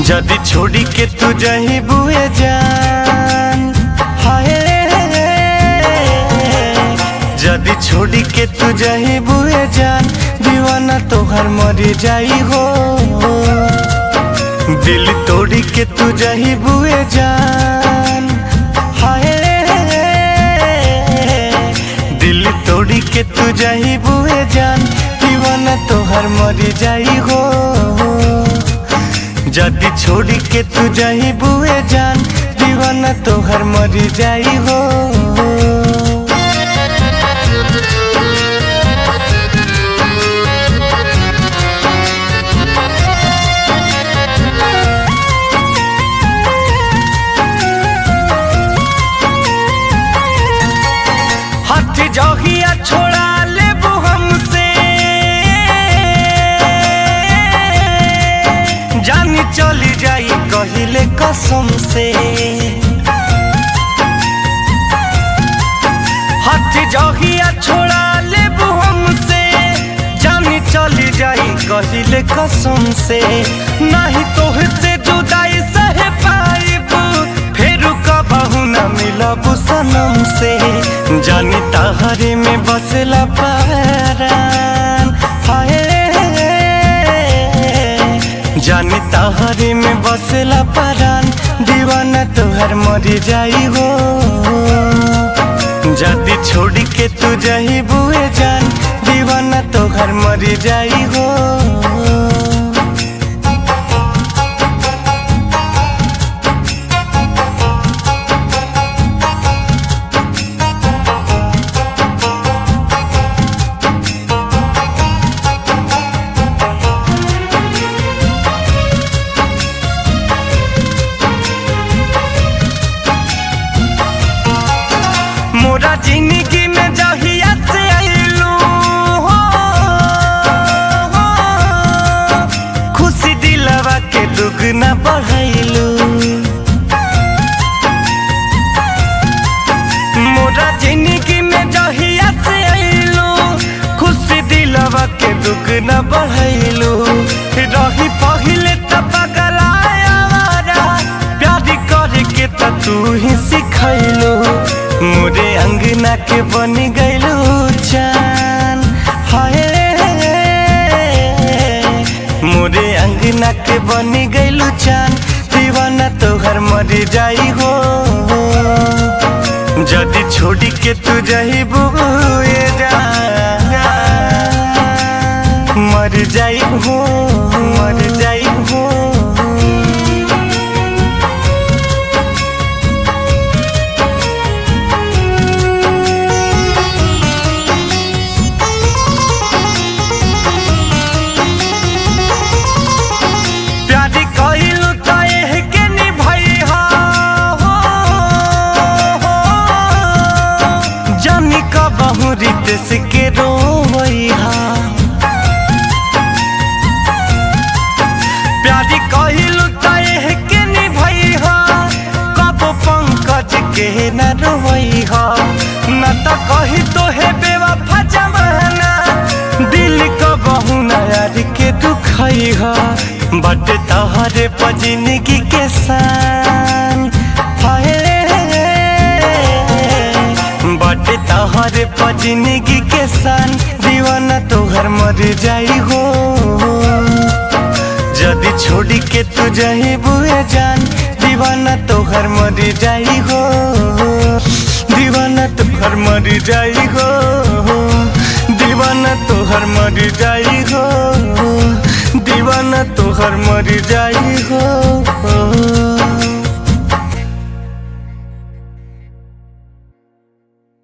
जदी छोड़ी के तू जही बुए जान, हाय जदी छोड़ी के तू जही बुए जान, दीवाना तोहर मरी जाई हो। दिल तोड़ी के तू जही बुए जान, हाय दिल तोड़ी के तू जही बुए जान, दीवाना तोहर मरी जाई हो। जदी छोड़ी के तू जही बुए जान, दीवाना तोहर मरी जाई हो। हाथ जहिया छोड़ा लेबू हमसे, जानी चली जाई कहिले कसम से। हाथ जहिया छोड़ा लेबू हमसे, जानी चली जाई कहिले कसम से। नहीं तोहसे जुदाई सहे पाइब, फेरू कबहू न मिलब सनम से। जानी तहरे में बसला परान, हाय जानी तहरे में बसला परान, दीवाना तोहर मरी जाई हो। जदी छोड़ी के तू जही बुए जान, दीवाना तोहर मरी जाई हो। मोरा जिंदगी में जहिया से आइलू हो, खुशी दिलवा के दुगना बढ़ाइलू। मोरा जिंदगी में जहिया से आइलू, खुशी दिलवा के दुगना बढ़ाइलू। रही पहिले त पगलाया वारा, प्यार करे के त तू ही सिखैलू। मोरे अंगना के बन गइलू चान, हाय मोरे अंगना के बन गइलू चान, दीवाना तोहर मरी जाई हो। जदी छोड़ी के तू जही बुए जान, मर जाई हो, मर जाई हो। रितेश के रोवैहा, प्यारी कहिलू तहे के निभैहा, कब पंकज के न रोवैहा। न त कही तो है बेवफा जमाना, दिल कबहू न यार के दुखैहा। बट तहरे पर जिंदगी के सान, हाय बट तहरे पर जिंदगी के सान, दीवाना तोहर मर जाई हो। जदी छोड़ी के तू जही बुए जान, दीवाना तोहर मर जाई हो। दीवाना तोहर मर जाई हो, दीवाना तोहर मर जाई हो, दीवाना तोहर मर जाई हो।